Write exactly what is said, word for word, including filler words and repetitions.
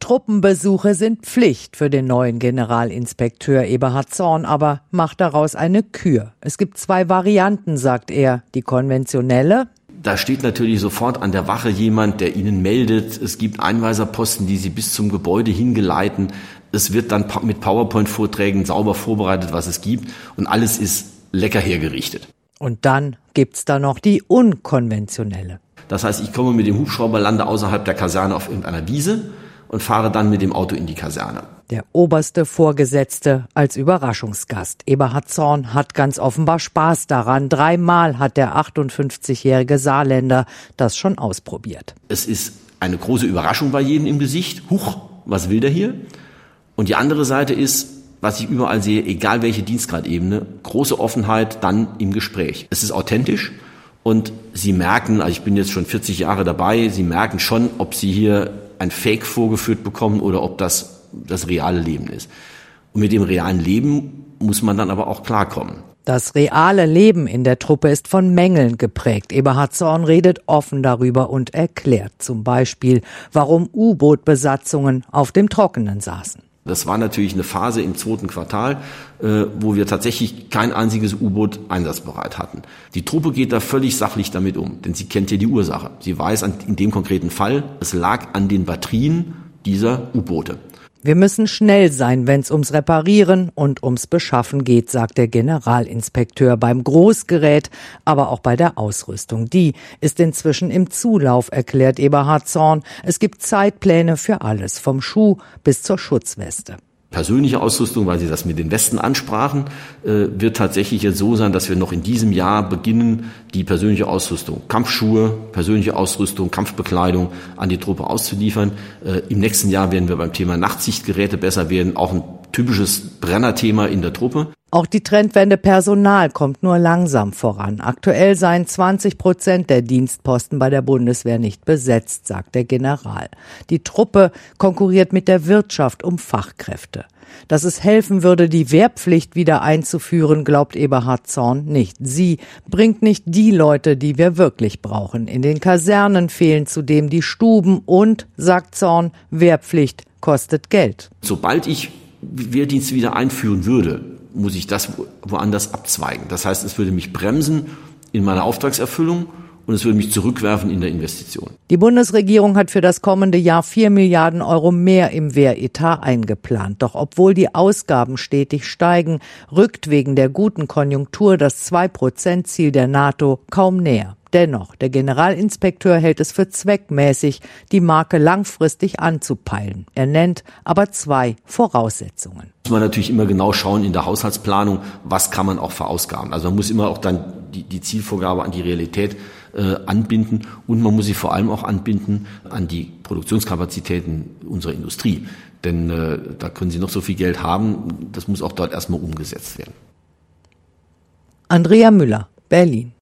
Truppenbesuche sind Pflicht für den neuen Generalinspekteur Eberhard Zorn, aber macht daraus eine Kür. Es gibt zwei Varianten, sagt er. Die konventionelle. Da steht natürlich sofort an der Wache jemand, der Ihnen meldet. Es gibt Einweiserposten, die Sie bis zum Gebäude hingeleiten. Es wird dann mit PowerPoint-Vorträgen sauber vorbereitet, was es gibt. Und alles ist lecker hergerichtet. Und dann gibt's da noch die unkonventionelle. Das heißt, ich komme mit dem Hubschrauber, lande außerhalb der Kaserne auf irgendeiner Wiese und fahre dann mit dem Auto in die Kaserne. Der oberste Vorgesetzte als Überraschungsgast. Eberhard Zorn hat ganz offenbar Spaß daran. Dreimal hat der achtundfünfzigjährige Saarländer das schon ausprobiert. Es ist eine große Überraschung bei jedem im Gesicht. Huch, was will der hier? Und die andere Seite ist, was ich überall sehe, egal welche Dienstgradebene, große Offenheit dann im Gespräch. Es ist authentisch und Sie merken, also ich bin jetzt schon vierzig Jahre dabei, Sie merken schon, ob Sie hier ein Fake vorgeführt bekommen oder ob das das reale Leben ist. Und mit dem realen Leben muss man dann aber auch klarkommen. Das reale Leben in der Truppe ist von Mängeln geprägt. Eberhard Zorn redet offen darüber und erklärt zum Beispiel, warum U-Boot-Besatzungen auf dem Trockenen saßen. Das war natürlich eine Phase im zweiten Quartal, äh, wo wir tatsächlich kein einziges U-Boot einsatzbereit hatten. Die Truppe geht da völlig sachlich damit um, denn sie kennt ja die Ursache. Sie weiß an, in dem konkreten Fall, es lag an den Batterien dieser U-Boote. Wir müssen schnell sein, wenn es ums Reparieren und ums Beschaffen geht, sagt der Generalinspekteur beim Großgerät, aber auch bei der Ausrüstung. Die ist inzwischen im Zulauf, erklärt Eberhard Zorn. Es gibt Zeitpläne für alles, vom Schuh bis zur Schutzweste. Persönliche Ausrüstung, weil Sie das mit den Westen ansprachen, äh, wird tatsächlich jetzt so sein, dass wir noch in diesem Jahr beginnen, die persönliche Ausrüstung, Kampfschuhe, persönliche Ausrüstung, Kampfbekleidung an die Truppe auszuliefern. Äh, Im nächsten Jahr werden wir beim Thema Nachtsichtgeräte besser werden, auch ein typisches Brennerthema in der Truppe. Auch die Trendwende Personal kommt nur langsam voran. Aktuell seien zwanzig Prozent der Dienstposten bei der Bundeswehr nicht besetzt, sagt der General. Die Truppe konkurriert mit der Wirtschaft um Fachkräfte. Dass es helfen würde, die Wehrpflicht wieder einzuführen, glaubt Eberhard Zorn nicht. Sie bringt nicht die Leute, die wir wirklich brauchen. In den Kasernen fehlen zudem die Stuben und, sagt Zorn, Wehrpflicht kostet Geld. Sobald ich Wehrdienst wieder einführen würde, muss ich das woanders abzweigen. Das heißt, es würde mich bremsen in meiner Auftragserfüllung und es würde mich zurückwerfen in der Investition. Die Bundesregierung hat für das kommende Jahr vier Milliarden Euro mehr im Wehretat eingeplant. Doch obwohl die Ausgaben stetig steigen, rückt wegen der guten Konjunktur das zwei Prozent Ziel der NATO kaum näher. Dennoch, der Generalinspekteur hält es für zweckmäßig, die Marke langfristig anzupeilen. Er nennt aber zwei Voraussetzungen. Muss man natürlich immer genau schauen in der Haushaltsplanung, was kann man auch verausgaben. Also man muss immer auch dann die, die Zielvorgabe an die Realität äh, anbinden und man muss sie vor allem auch anbinden an die Produktionskapazitäten unserer Industrie. Denn äh, da können Sie noch so viel Geld haben, das muss auch dort erstmal umgesetzt werden. Andrea Müller, Berlin.